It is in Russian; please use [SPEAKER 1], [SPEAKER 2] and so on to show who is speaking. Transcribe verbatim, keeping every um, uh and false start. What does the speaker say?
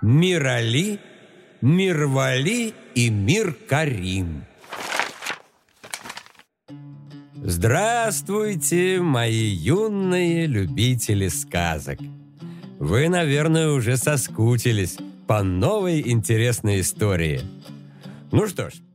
[SPEAKER 1] Мир-Али, Мир-Вали и Мир-Карим. Здравствуйте, мои юные любители сказок. Вы, наверное, уже соскучились по новой интересной истории. Ну что ж,